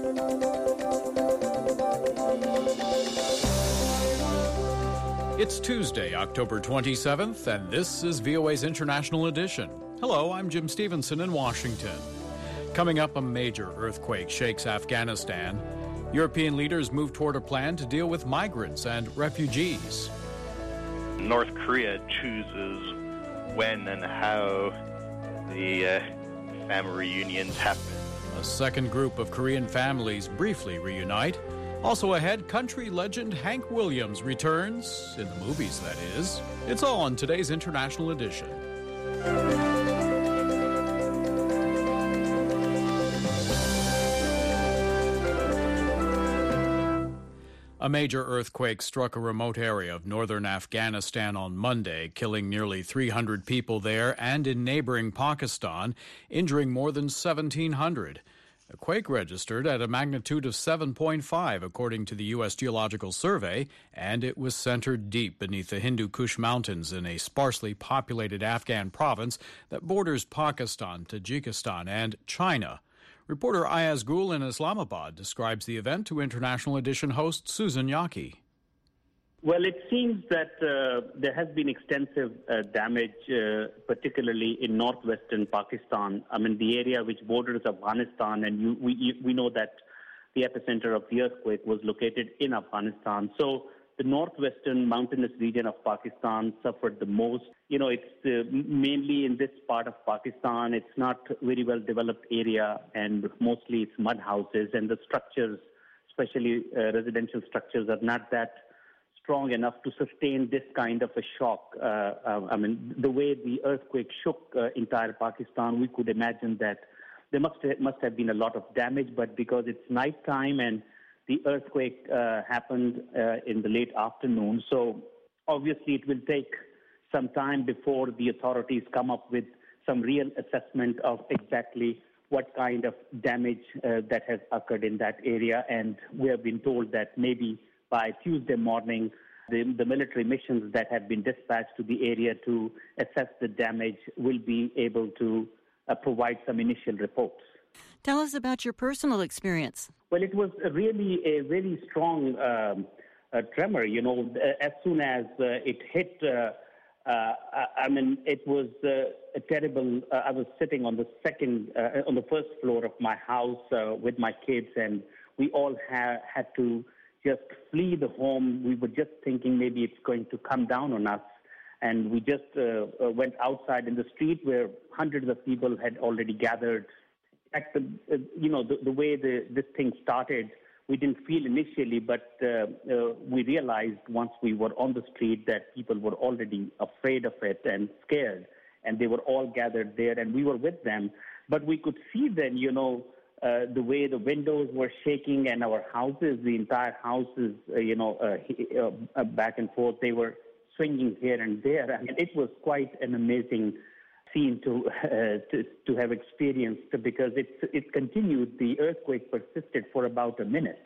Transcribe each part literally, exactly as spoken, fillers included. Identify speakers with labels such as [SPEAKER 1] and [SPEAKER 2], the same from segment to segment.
[SPEAKER 1] It's Tuesday, October twenty-seventh, and this is V O A's International Edition. Hello, I'm Jim Stevenson in Washington. Coming up, a major earthquake shakes Afghanistan. European leaders move toward a plan to deal with migrants and refugees.
[SPEAKER 2] North Korea chooses when and how the uh, family reunions happen.
[SPEAKER 1] A second group of Korean families briefly reunite. Also ahead, country legend Hank Williams returns, in the movies, that is. It's all on today's International Edition. A major earthquake struck a remote area of northern Afghanistan on Monday, killing nearly three hundred people there and in neighboring Pakistan, injuring more than seventeen hundred. The quake registered at a magnitude of seven point five, according to the U S Geological Survey, and it was centered deep beneath the Hindu Kush Mountains in a sparsely populated Afghan province that borders Pakistan, Tajikistan, and China. Reporter Ayaz Gul in Islamabad describes the event to International Edition host Susan Yaki.
[SPEAKER 3] Well, it seems that uh, there has been extensive uh, damage, uh, particularly in northwestern Pakistan. I mean, the area which borders Afghanistan, and you, we, you, we know that the epicenter of the earthquake was located in Afghanistan. So the northwestern mountainous region of Pakistan suffered the most. You know, it's uh, mainly in this part of Pakistan. It's not a very well developed area, and mostly it's mud houses, and the structures, especially uh, residential structures, are not that strong enough to sustain this kind of a shock. Uh, uh, I mean, the way the earthquake shook uh, entire Pakistan, we could imagine that there must have, must have been a lot of damage, but because it's nighttime and the earthquake uh, happened uh, in the late afternoon, so obviously it will take some time before the authorities come up with some real assessment of exactly what kind of damage uh, that has occurred in that area. And we have been told that maybe by Tuesday morning, the, the military missions that have been dispatched to the area to assess the damage will be able to uh, provide some initial reports.
[SPEAKER 4] Tell us about your personal experience.
[SPEAKER 3] Well, it was really a very strong um, uh, tremor. You know, as soon as uh, it hit, uh, uh, I mean, it was uh, a terrible. Uh, I was sitting on the second, uh, on the first floor of my house uh, with my kids, and we all ha- had to just flee the home. We were just thinking maybe it's going to come down on us. And we just uh, uh, went outside in the street where hundreds of people had already gathered. In fact, the, uh, you know, the, the way the, this thing started, we didn't feel initially, but uh, uh, we realized once we were on the street that people were already afraid of it and scared. And they were all gathered there, and we were with them. But we could see then, you know, Uh, the way the windows were shaking and our houses, the entire houses, uh, you know, uh, uh, uh, back and forth, they were swinging here and there. I mean, it was quite an amazing scene to uh, to, to have experienced because it, it continued. The earthquake persisted for about a minute,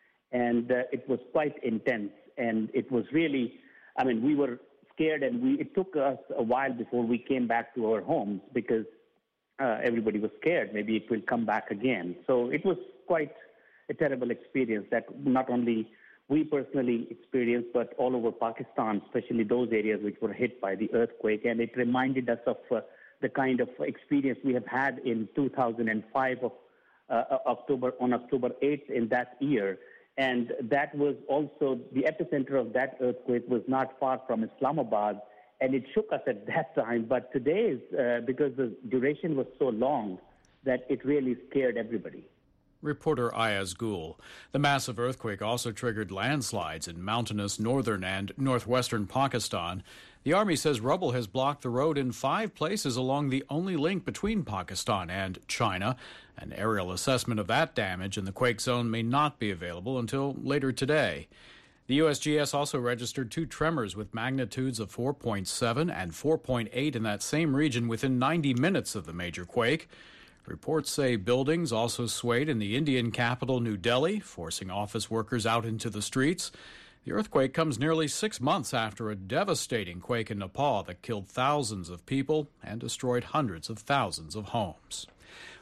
[SPEAKER 3] and uh, it was quite intense. And it was really, I mean, we were scared, and we it took us a while before we came back to our homes because Uh, everybody was scared. Maybe it will come back again. So it was quite a terrible experience that not only we personally experienced, but all over Pakistan, especially those areas which were hit by the earthquake. And it reminded us of uh, the kind of experience we have had in two thousand five of uh, October on October eighth in that year. And that was also the epicenter of that earthquake was not far from Islamabad. And it shook us at that time. But today, uh, because the duration was so long, that it really scared everybody.
[SPEAKER 1] Reporter Ayaz Gul. The massive earthquake also triggered landslides in mountainous northern and northwestern Pakistan. The Army says rubble has blocked the road in five places along the only link between Pakistan and China. An aerial assessment of that damage in the quake zone may not be available until later today. The U S G S also registered two tremors with magnitudes of four point seven and four point eight in that same region within ninety minutes of the major quake. Reports say buildings also swayed in the Indian capital, New Delhi, forcing office workers out into the streets. The earthquake comes nearly six months after a devastating quake in Nepal that killed thousands of people and destroyed hundreds of thousands of homes.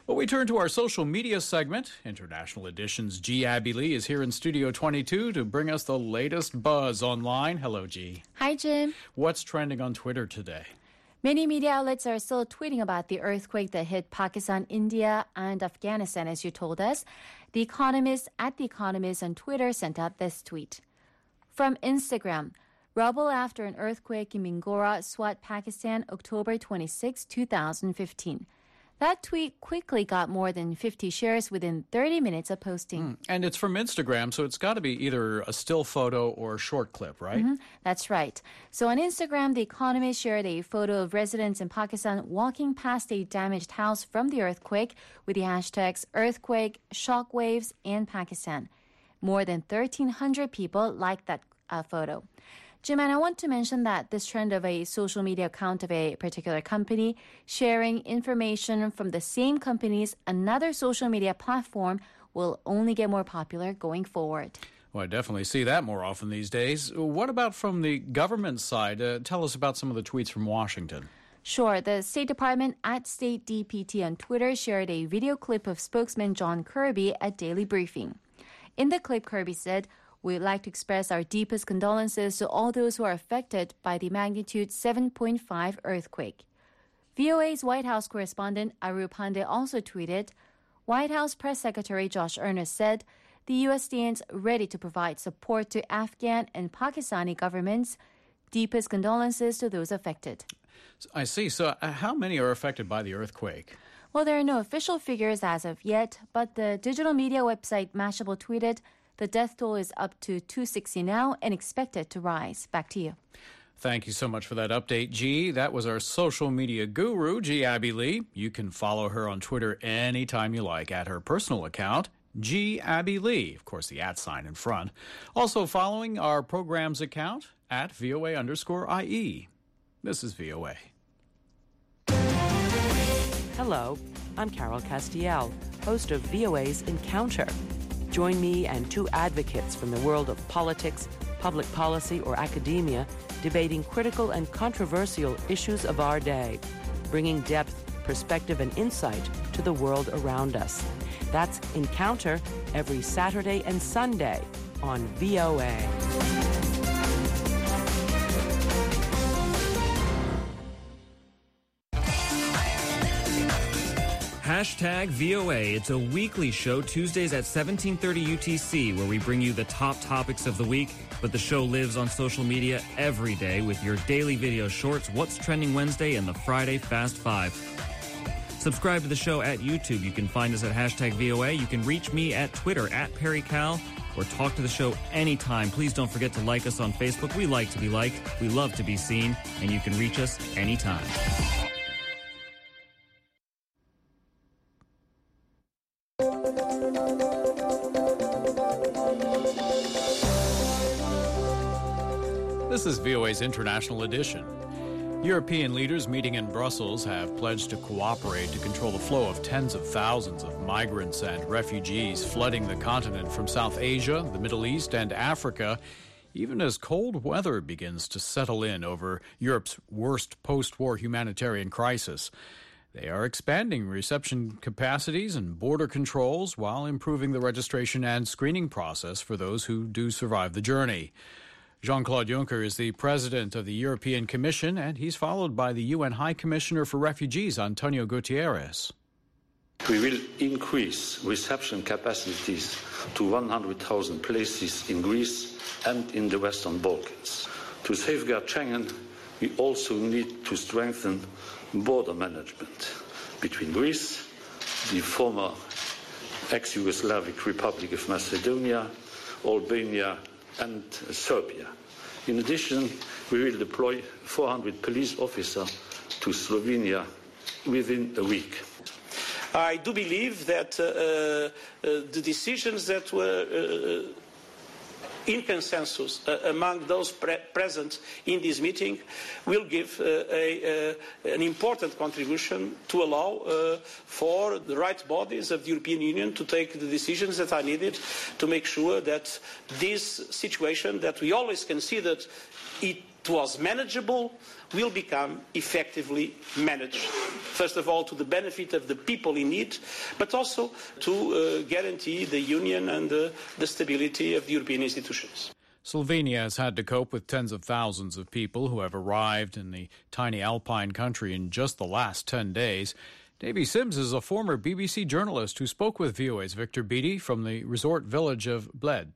[SPEAKER 1] Well, we turn to our social media segment. International Edition's G. Abby Lee is here in Studio twenty-two to bring us the latest buzz online. Hello, G.
[SPEAKER 5] Hi, Jim.
[SPEAKER 1] What's trending on Twitter today?
[SPEAKER 5] Many media outlets are still tweeting about the earthquake that hit Pakistan, India, and Afghanistan, as you told us. The Economist at The Economist on Twitter sent out this tweet. From Instagram, rubble after an earthquake in Mingora, Swat, Pakistan, October twenty-sixth, twenty fifteen. That tweet quickly got more than fifty shares within thirty minutes of posting.
[SPEAKER 1] Mm, and it's from Instagram, so it's got to be either a still photo or a short clip, right?
[SPEAKER 5] Mm-hmm. That's right. So on Instagram, The Economist shared a photo of residents in Pakistan walking past a damaged house from the earthquake with the hashtags earthquake, shockwaves, and Pakistan. More than thirteen hundred people liked that uh, photo. Jim, and I want to mention that this trend of a social media account of a particular company sharing information from the same company's another social media platform will only get more popular going forward.
[SPEAKER 1] Well, I definitely see that more often these days. What about from the government side? Uh, tell us about some of the tweets from Washington.
[SPEAKER 5] Sure. The State Department at State D P T on Twitter shared a video clip of spokesman John Kirby at Daily Briefing. In the clip, Kirby said, "We'd like to express our deepest condolences to all those who are affected by the magnitude seven point five earthquake." V O A's White House correspondent Aru Pandey also tweeted, White House Press Secretary Josh Earnest said, the U S stands ready to provide support to Afghan and Pakistani governments. Deepest condolences to those affected.
[SPEAKER 1] I see. So uh, how many are affected by the earthquake?
[SPEAKER 5] Well, there are no official figures as of yet, but the digital media website Mashable tweeted, the death toll is up to two hundred sixty now and expected to rise. Back to you.
[SPEAKER 1] Thank you so much for that update, G. That was our social media guru, G. Abby Lee. You can follow her on Twitter anytime you like at her personal account, G. Abby Lee. Of course, the at sign in front. Also following our program's account at VOA underscore IE. This is V O A.
[SPEAKER 6] Hello, I'm Carol Castiel, host of V O A's Encounter. Join me and two advocates from the world of politics, public policy, or academia debating critical and controversial issues of our day, bringing depth, perspective, and insight to the world around us. That's Encounter every Saturday and Sunday on V O A.
[SPEAKER 7] Hashtag V O A. It's a weekly show Tuesdays at seventeen thirty U T C where we bring you the top topics of the week, but the show lives on social media every day with your daily video shorts, What's Trending Wednesday, and the Friday Fast Five. Subscribe to the show at YouTube. You can find us at hashtag V O A. You can reach me at Twitter at PerryCal or talk to the show anytime. Please don't forget to like us on Facebook. We like to be liked. We love to be seen, and you can reach us anytime.
[SPEAKER 1] This is V O A's International Edition. European leaders meeting in Brussels have pledged to cooperate to control the flow of tens of thousands of migrants and refugees flooding the continent from South Asia, the Middle East, and Africa, even as cold weather begins to settle in over Europe's worst post-war humanitarian crisis. They are expanding reception capacities and border controls while improving the registration and screening process for those who do survive the journey. Jean-Claude Juncker is the president of the European Commission, and he's followed by the U N High Commissioner for Refugees, Antonio Guterres.
[SPEAKER 8] We will increase reception capacities to one hundred thousand places in Greece and in the Western Balkans. To safeguard Schengen, we also need to strengthen border management between Greece, the former ex-Yugoslavic Republic of Macedonia, Albania, and Serbia. In addition, we will deploy four hundred police officers to Slovenia within a week.
[SPEAKER 9] I do believe that uh, uh, the decisions that were uh, in consensus uh, among those pre present in this meeting will give uh, a, uh, an important contribution to allow uh, for the right bodies of the European Union to take the decisions that are needed to make sure that this situation that we always considered it was manageable will become effectively managed. First of all, to the benefit of the people in need, but also to uh, guarantee the union and uh, the stability of the European institutions.
[SPEAKER 1] Slovenia has had to cope with tens of thousands of people who have arrived in the tiny alpine country in just the last ten days. Davy Sims is a former B B C journalist who spoke with V O A's Victor Beattie from the resort village of Bled.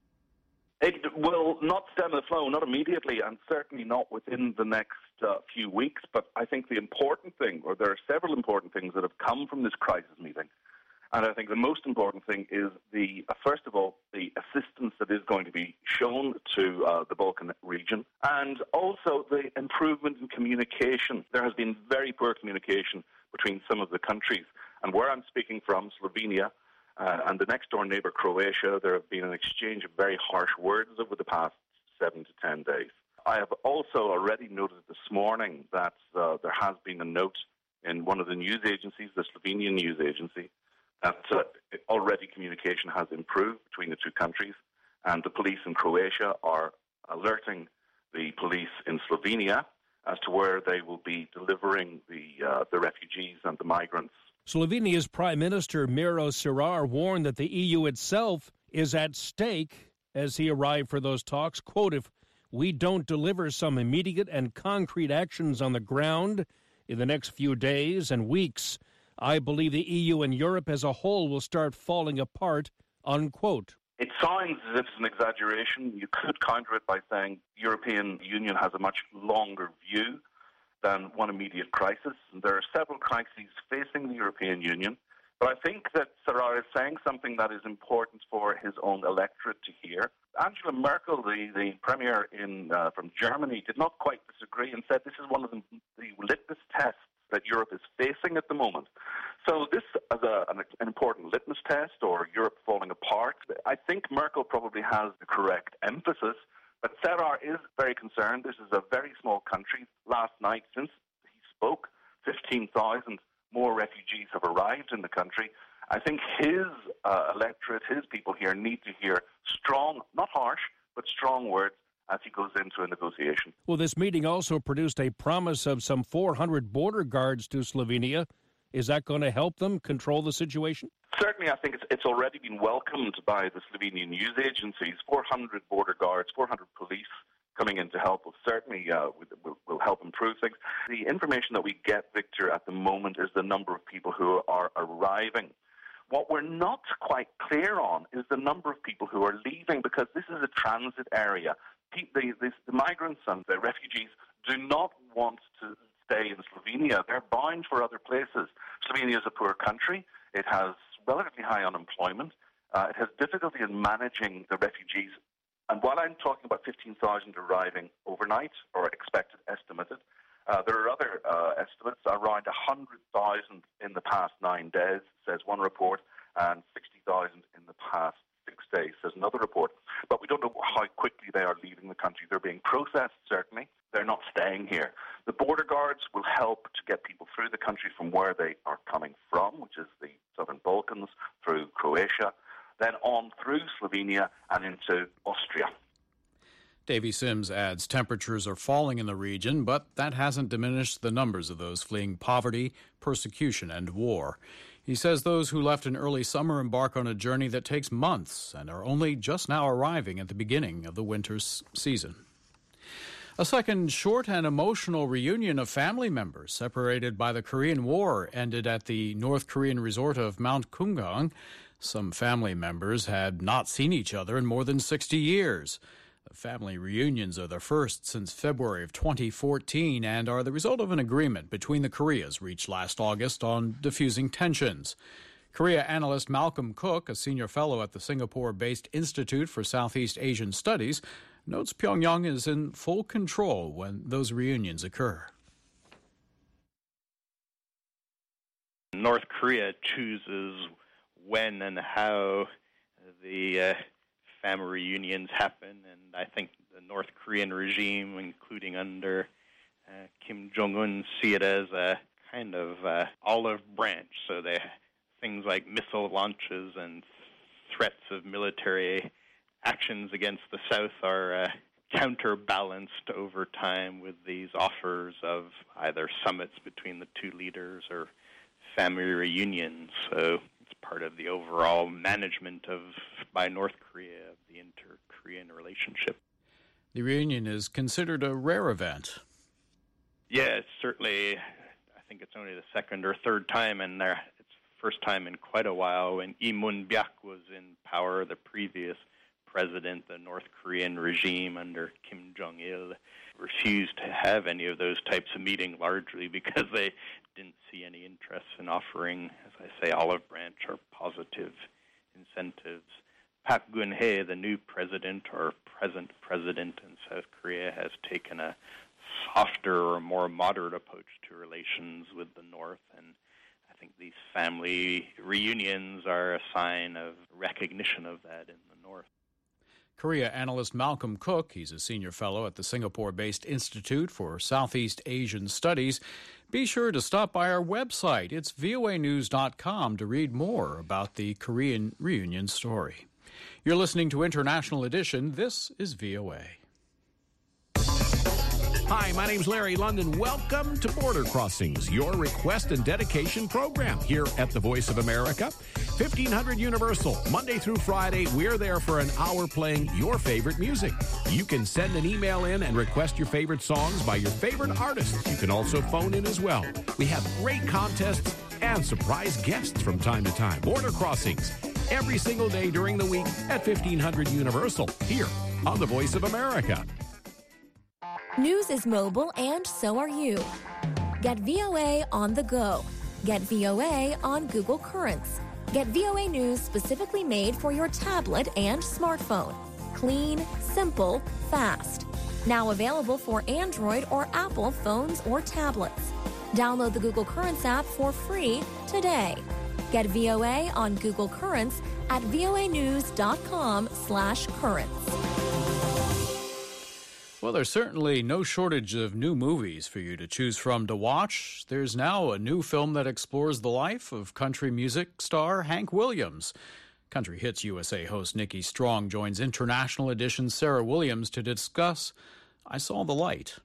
[SPEAKER 10] It will not stem the flow, not immediately, and certainly not within the next uh, few weeks. But I think the important thing, or there are several important things that have come from this crisis meeting, and I think the most important thing is the, uh, first of all, the assistance that is going to be shown to uh, the Balkan region, and also the improvement in communication. There has been very poor communication between some of the countries, and where I'm speaking from, Slovenia, Uh, and the next-door neighbour, Croatia, there have been an exchange of very harsh words over the past seven to ten days. I have also already noted this morning that uh, there has been a note in one of the news agencies, the Slovenian news agency, that uh, already communication has improved between the two countries, and the police in Croatia are alerting the police in Slovenia as to where they will be delivering the, uh, the refugees and the migrants.
[SPEAKER 11] Slovenia's Prime Minister Miro Cerar warned that the E U itself is at stake as he arrived for those talks. Quote, if we don't deliver some immediate and concrete actions on the ground in the next few days and weeks, I believe the E U and Europe as a whole will start falling apart, unquote.
[SPEAKER 10] It sounds as if it's an exaggeration. You could counter it by saying the European Union has a much longer view than one immediate crisis. And there are several crises facing the European Union. But I think that Cerar is saying something that is important for his own electorate to hear. Angela Merkel, the, the premier in, uh, from Germany, did not quite disagree and said this is one of the, the litmus tests that Europe is facing at the moment. So this as a, an, an important litmus test, or Europe falling apart, I think Merkel probably has the correct emphasis. But Cerar is very concerned. This is a very small country. Last night, since he spoke, fifteen thousand more refugees have arrived in the country. I think his uh, electorate, his people here, need to hear strong, not harsh, but strong words as he goes into a negotiation.
[SPEAKER 11] Well, this meeting also produced a promise of some four hundred border guards to Slovenia. Is that going to help them control the situation?
[SPEAKER 10] Certainly, I think it's, it's already been welcomed by the Slovenian news agencies. four hundred border guards, four hundred police coming in to help will certainly uh, will, will help improve things. The information that we get, Victor, at the moment is the number of people who are arriving. What we're not quite clear on is the number of people who are leaving, because this is a transit area. The, the, the migrants and the refugees do not want to stay in Slovenia. They're bound for other places. Slovenia is a poor country. It has relatively high unemployment. Uh, it has difficulty in managing the refugees. And while I'm talking about fifteen thousand arriving overnight, or expected, estimated, uh, there are other uh, estimates, around one hundred thousand in the past nine days, says one report, and sixty thousand in the past six days, says another report. But we don't know how quickly they are leaving the country. They're being processed, certainly. They're not staying here. The border guards will help to get people through the country from where they are coming from, which is the southern Balkans, through Croatia, then on through Slovenia and into Austria.
[SPEAKER 1] Davy Sims adds temperatures are falling in the region, but that hasn't diminished the numbers of those fleeing poverty, persecution, and war. He says those who left in early summer embark on a journey that takes months and are only just now arriving at the beginning of the winter season. A second short and emotional reunion of family members separated by the Korean War ended at the North Korean resort of Mount Kumgang. Some family members had not seen each other in more than sixty years. The family reunions are the first since February of twenty fourteen and are the result of an agreement between the Koreas reached last August on diffusing tensions. Korea analyst Malcolm Cook, a senior fellow at the Singapore-based Institute for Southeast Asian Studies, notes Pyongyang is in full control when those reunions occur.
[SPEAKER 2] North Korea chooses when and how the uh, family reunions happen, and I think the North Korean regime, including under uh, Kim Jong-un, see it as a kind of uh, olive branch. So they things like missile launches and threats of military actions against the South are uh, counterbalanced over time with these offers of either summits between the two leaders or family reunions. So it's part of the overall management of by North Korea of the inter-Korean relationship.
[SPEAKER 1] The reunion is considered a rare event.
[SPEAKER 2] Yeah, it's certainly, I think it's only the second or third time, and there, it's the first time in quite a while when Lee Mun-byak was in power, the previous president, the North Korean regime under Kim Jong-il, refused to have any of those types of meetings, largely because they didn't see any interest in offering, as I say, olive branch or positive incentives. Park Geun-hye, the new president or present president in South Korea, has taken a softer or more moderate approach to relations with the North, and I think these family reunions are a sign of recognition of that in the North.
[SPEAKER 1] Korea analyst Malcolm Cook, he's a senior fellow at the Singapore-based Institute for Southeast Asian Studies. Be sure to stop by our website. It's V O A news dot com to read more about the Korean reunion story. You're listening to International Edition. This is V O A.
[SPEAKER 12] Hi, my name's Larry London. Welcome to Border Crossings, your request and dedication program here at the Voice of America. fifteen hundred Universal, Monday through Friday, we're there for an hour playing your favorite music. You can send an email in and request your favorite songs by your favorite artists. You can also phone in as well. We have great contests and surprise guests from time to time. Border Crossings, every single day during the week at fifteen hundred Universal, here on the Voice of America.
[SPEAKER 13] News is mobile, and so are you. Get V O A on the go. Get V O A on Google Currents. Get V O A News specifically made for your tablet and smartphone. Clean, simple, fast. Now available for Android or Apple phones or tablets. Download the Google Currents app for free today. Get V O A on Google Currents at voanews.com slash currents.
[SPEAKER 1] Well, there's certainly no shortage of new movies for you to choose from to watch. There's now a new film that explores the life of country music star Hank Williams. Country Hits U S A host Nikki Strong joins International Edition's Sarah Williams to discuss I Saw the Light.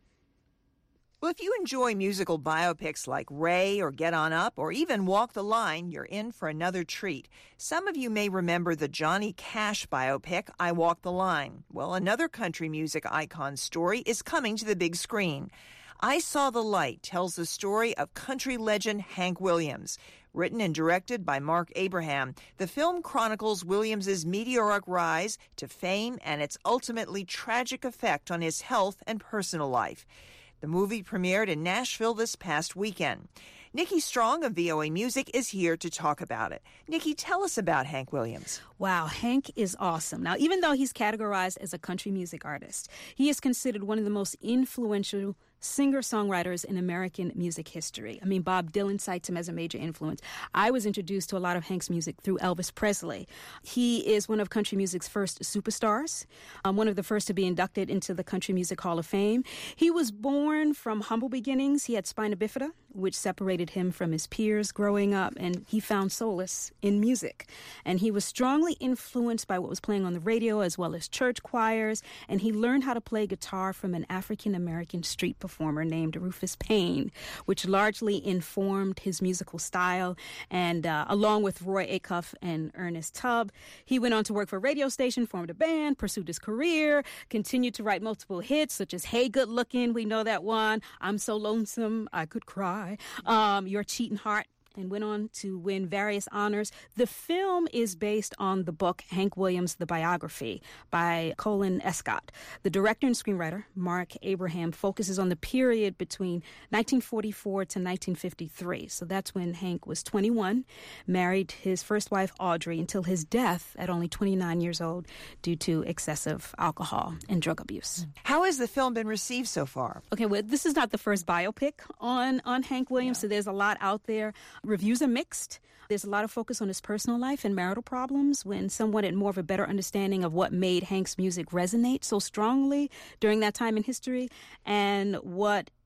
[SPEAKER 14] Well, if you enjoy musical biopics like Ray or Get On Up or even Walk the Line, you're in for another treat. Some of you may remember the Johnny Cash biopic, I Walk the Line. Well, another country music icon's story is coming to the big screen. I Saw the Light tells the story of country legend Hank Williams. Written and directed by Mark Abraham, the film chronicles Williams's meteoric rise to fame and its ultimately tragic effect on his health and personal life. The movie premiered in Nashville this past weekend. Nikki Strong of V O A Music is here to talk about it. Nikki, tell us about Hank Williams.
[SPEAKER 15] Wow, Hank is awesome. Now, even though he's categorized as a country music artist, he is considered one of the most influential singer-songwriters in American music history. I mean, Bob Dylan cites him as a major influence. I was introduced to a lot of Hank's music through Elvis Presley. He is one of country music's first superstars, um, one of the first to be inducted into the Country Music Hall of Fame. He was born from humble beginnings. He had spina bifida, which separated him from his peers growing up, and he found solace in music. And he was strongly influenced by what was playing on the radio as well as church choirs, and he learned how to play guitar from an African-American street performer performer named Rufus Payne, which largely informed his musical style. And uh, along with Roy Acuff and Ernest Tubb, he went on to work for a radio station, formed a band, pursued his career, continued to write multiple hits such as Hey Good Looking, we know that one, I'm So Lonesome, I Could Cry, um, Your Cheating Heart, and went on to win various honors. The film is based on the book Hank Williams, The Biography by Colin Escott. The director and screenwriter, Mark Abraham, focuses on the period between nineteen forty-four to nineteen fifty-three. So that's when Hank was twenty-one, married his first wife, Audrey, until his death at only twenty-nine years old due to excessive alcohol and drug abuse.
[SPEAKER 14] How has the film been received so far?
[SPEAKER 15] Okay, well, this is not the first biopic on, on Hank Williams, yeah. So there's a lot out there. Reviews are mixed. There's a lot of focus on his personal life and marital problems, when some wanted more of a better understanding of what made Hank's music resonate so strongly during that time in history, and what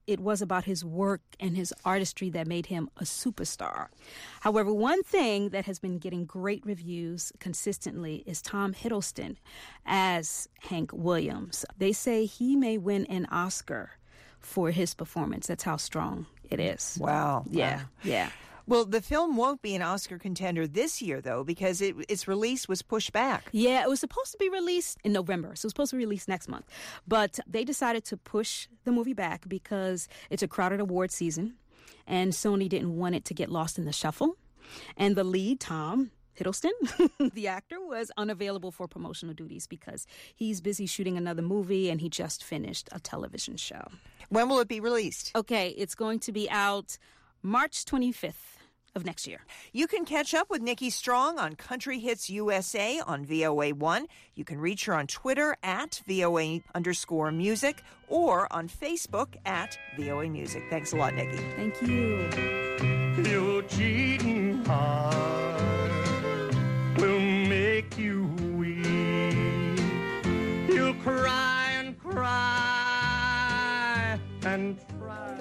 [SPEAKER 15] it was about his work and his artistry that made him a superstar. However, one thing that has been getting great reviews consistently is Tom Hiddleston as Hank Williams. They say he may win an Oscar for his performance. That's how strong it is.
[SPEAKER 14] Wow.
[SPEAKER 15] Yeah,
[SPEAKER 14] wow.
[SPEAKER 15] yeah.
[SPEAKER 14] Well, the film won't be an Oscar contender this year, though, because it, its release was pushed back.
[SPEAKER 15] Yeah, it was supposed to be released in November, so it was supposed to be released next month. But they decided to push the movie back because it's a crowded award season, and Sony didn't want it to get lost in the shuffle. And the lead, Tom Hiddleston, the actor, was unavailable for promotional duties because he's busy shooting another movie, and he just finished a television show.
[SPEAKER 14] When will it be released?
[SPEAKER 15] Okay, it's going to be out March twenty-fifth. Of next year.
[SPEAKER 14] You can catch up with Nikki Strong on Country Hits U S A on V O A one. You can reach her on Twitter at V O A underscore music or on Facebook at V O A Music. Thanks a lot, Nikki.
[SPEAKER 15] Thank you.
[SPEAKER 16] Your cheating heart will make you weep. You'll cry and cry and try.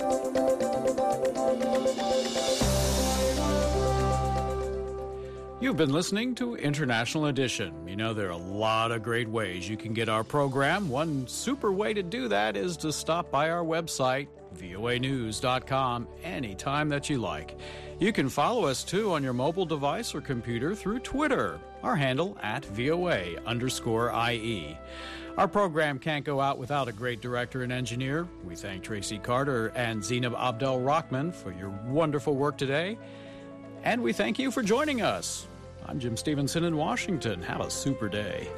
[SPEAKER 1] You've been listening to International Edition. You know, there are a lot of great ways you can get our program. One super way to do that is to stop by our website, V O A news dot com, anytime that you like. You can follow us, too, on your mobile device or computer through Twitter. Our handle, at V O A underscore I E. Our program can't go out without a great director and engineer. We thank Tracy Carter and Zainab Abdel Rahman for your wonderful work today. And we thank you for joining us. I'm Jim Stevenson in Washington. Have a super day.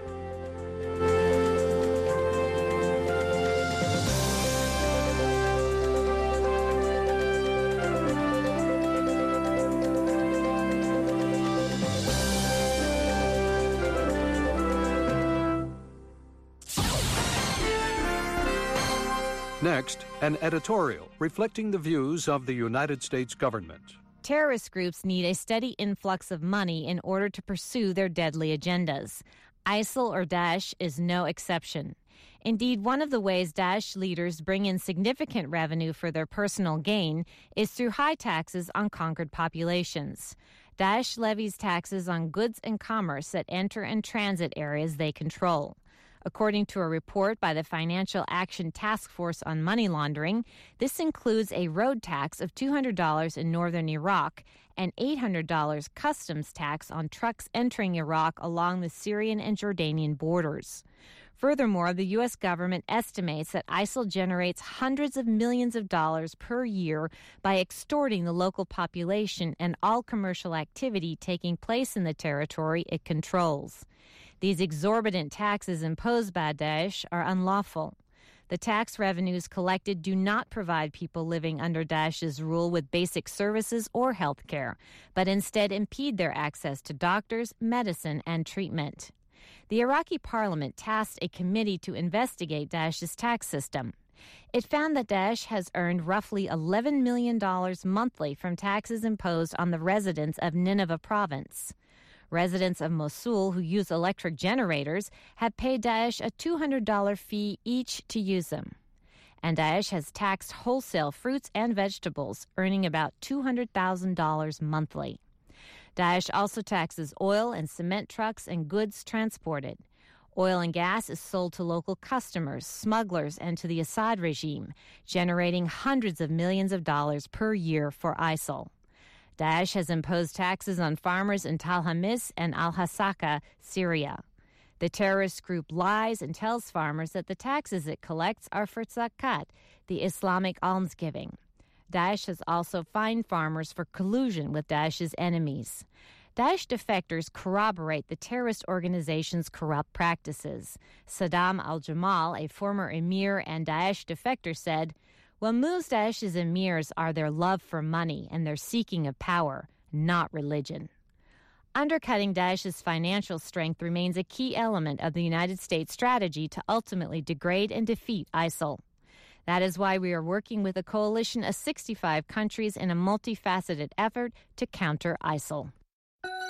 [SPEAKER 17] Next, an editorial reflecting the views of the United States government.
[SPEAKER 18] Terrorist groups need a steady influx of money in order to pursue their deadly agendas. ISIL or Daesh is no exception. Indeed, one of the ways Daesh leaders bring in significant revenue for their personal gain is through high taxes on conquered populations. Daesh levies taxes on goods and commerce that enter and transit areas they control. According to a report by the Financial Action Task Force on Money Laundering, this includes a road tax of two hundred dollars in northern Iraq and eight hundred dollars customs tax on trucks entering Iraq along the Syrian and Jordanian borders. Furthermore, the U S government estimates that ISIL generates hundreds of millions of dollars per year by extorting the local population and all commercial activity taking place in the territory it controls. These exorbitant taxes imposed by Daesh are unlawful. The tax revenues collected do not provide people living under Daesh's rule with basic services or health care, but instead impede their access to doctors, medicine, and treatment. The Iraqi parliament tasked a committee to investigate Daesh's tax system. It found that Daesh has earned roughly eleven million dollars monthly from taxes imposed on the residents of Nineveh province. Residents of Mosul who use electric generators have paid Daesh a two hundred dollars fee each to use them. And Daesh has taxed wholesale fruits and vegetables, earning about two hundred thousand dollars monthly. Daesh also taxes oil and cement trucks and goods transported. Oil and gas is sold to local customers, smugglers, and to the Assad regime, generating hundreds of millions of dollars per year for ISIL. Daesh has imposed taxes on farmers in Tal Hamis and Al-Hasaka, Syria. The terrorist group lies and tells farmers that the taxes it collects are for zakat, the Islamic almsgiving. Daesh has also fined farmers for collusion with Daesh's enemies. Daesh defectors corroborate the terrorist organization's corrupt practices. Saddam al-Jamal, a former emir and Daesh defector, said, "What moves Daesh's emirs are their love for money and their seeking of power, not religion." Undercutting Daesh's financial strength remains a key element of the United States strategy to ultimately degrade and defeat ISIL. That is why we are working with a coalition of sixty-five countries in a multifaceted effort to counter ISIL.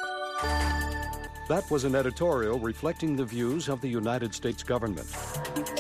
[SPEAKER 17] That was an editorial reflecting the views of the United States government.